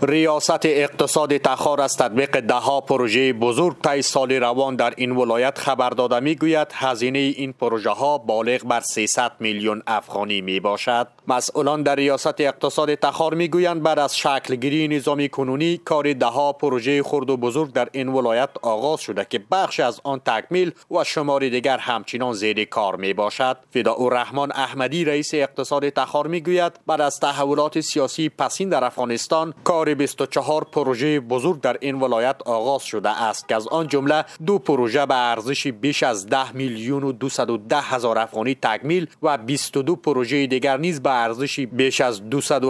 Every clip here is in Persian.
ریاست اقتصاد تخار از تطبیق دهها پروژه بزرگ طی سال روان در این ولایت خبر داده میگوید هزینه این پروژه ها بالغ بر 300 میلیون افغانی می باشد. مسئولان در ریاست اقتصاد تخار میگویند بعد از شکلگیری نظام کنونی کار دهها پروژه خرد و بزرگ در این ولایت آغاز شده که بخش از آن تکمیل و شماری دیگر همچنان زیر کار می باشد. فداءالرحمن احمدی رئیس اقتصاد تخار میگوید بعد از تحولات سیاسی پسین در افغانستان کار 24 پروژه بزرگ در این ولایت آغاز شده است که از آن جمله 2 پروژه به ارزش بیش از 10 میلیون و 210 هزار افغانی تکمیل و 22 پروژه دیگر نیز به ارزش بیش از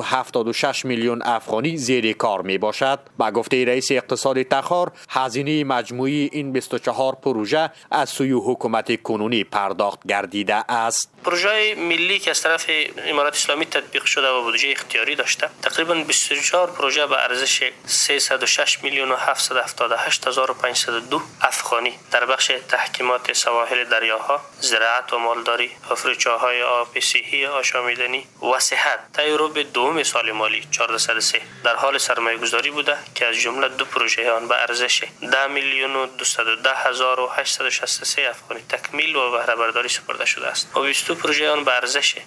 276 میلیون افغانی زیر کار می باشد. با گفته رئیس اقتصاد تخار هزینه مجموعی این 24 پروژه از سوی حکومت کنونی پرداخت گردیده است. پروژه ملی که از طرف امارات اسلامی تطبیق شده و بودجه اختیاری داشته تقریبا 24 پروژه به ارزش 306 میلیون و 778 هزار و 502 افغانی در بخش تحکیمات سواحل دریاها، زراعت و مالداری، حفره‌چاهای آب صحی آشامیدنی و صحت طی ربع دوم سال مالی 1403 در حال سرمایه‌گذاری بوده که از جمله 2 پروژه آن به ارزش 10 میلیون و 210 هزار و 863 افغانی تکمیل و بهره برداری سپرده شده است و 22 پروژه آن به ارزش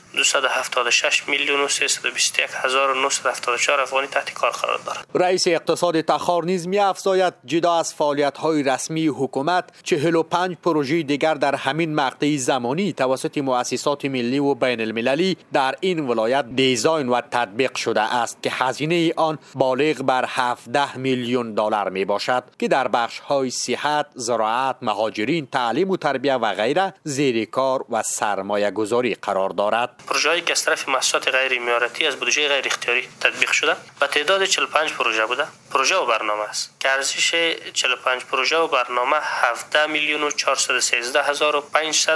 276 میلیون و 321 هزار و 974 افغانی تحت کار قرار دارد. رئیس اقتصاد تخار نیز می‌افزاید جدا از فعالیت‌های رسمی حکومت 45 پروژه دیگر در همین مقطع زمانی توسط مؤسسات ملی و بین المللی در این ولایت دیزاین و تطبیق شده است که هزینه آن بالغ بر 17 میلیون دلار می باشد که در بخش‌های صحت، زراعت، مهاجرین، تعلیم و تربیت و غیره زیر کار و سرمایه گذاری قرار دارد. پروژه‌ای که از طرف مؤسسات غیر اماراتی از بودجه غیر اختیاری تطبیق شده به تعداد 45 پروژه بوده. پروژه و برنامه است که ارزش 45 پروژه و برنامه 17 میلیون و 413 هزار و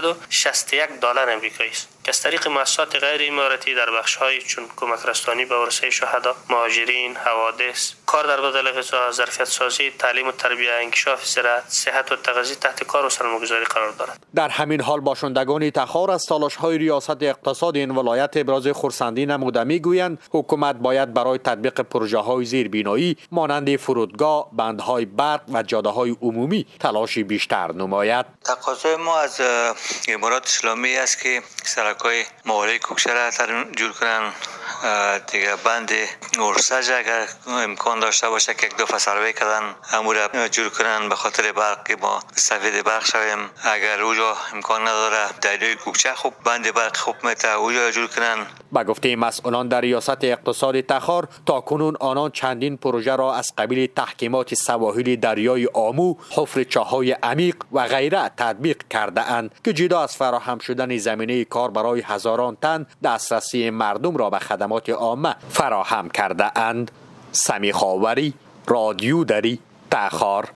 561 دلار امریکایی است که از طریق مؤسسات غیر اماراتی در بخش‌های چون کمک رسانی به ورثه شهدا، مهاجرین، حوادث، کار در بدل غذا، ظرفیت سازی، تعلیم و تربیت، انکشاف زراعت، صحت و تغذیه تحت کار و سرمایه‌گذاری قرار دارد. در همین حال باشندگان تخار از تلاش‌های ریاست اقتصاد این ولایت ابراز خرسندی نموده می‌گویند حکومت باید برای تطبیق پروژه‌های زیربنایی مانند فرودگاه، بندهای برق و جاده‌های عمومی تلاش بیشتر نماید. تقاضای ما از امارات اسلامی است که سرک‌های ماهواره کوکچه را جور کنن، دیگه بند اورسج اگر امکان داشته باشه که یک دفعه سروی کردن امور جور کنن به خاطر برق که ما سفید برق شویم. اگر اوجا امکان نداره دریای کوکچه خوب بند برق خوب میته اوجا جور کنن. با گفته مسئولان در ریاست اقتصاد تخار تاکنون آنان چندین پروژه را از قبیل تحکیمات سواحل دریای آمو، حفره‌چاهای عمیق و غیره تطبیق کرده اند که جدا از فراهم شدن زمینه کار برای هزاران تن دسترسی مردم را به خدمات عامه فراهم کرده اند. سمیخاوری، رادیو دری، تخار.